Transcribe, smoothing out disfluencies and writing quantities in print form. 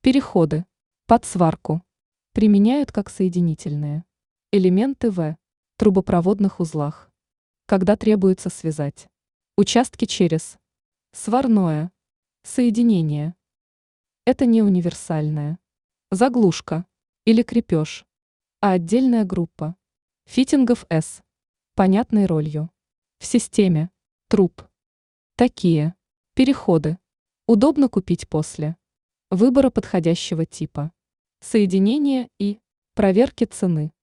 Переходы. Под сварку. Применяют как соединительные. Элементы в трубопроводных узлах. Когда требуется связать. Участки через. Сварное. Соединение. Это не универсальное. Заглушка. Или крепеж. А отдельная группа. Фитингов с понятной ролью. В системе. Труб. Такие. Переходы. Удобно купить после выбора подходящего типа. Соединения и проверки цены.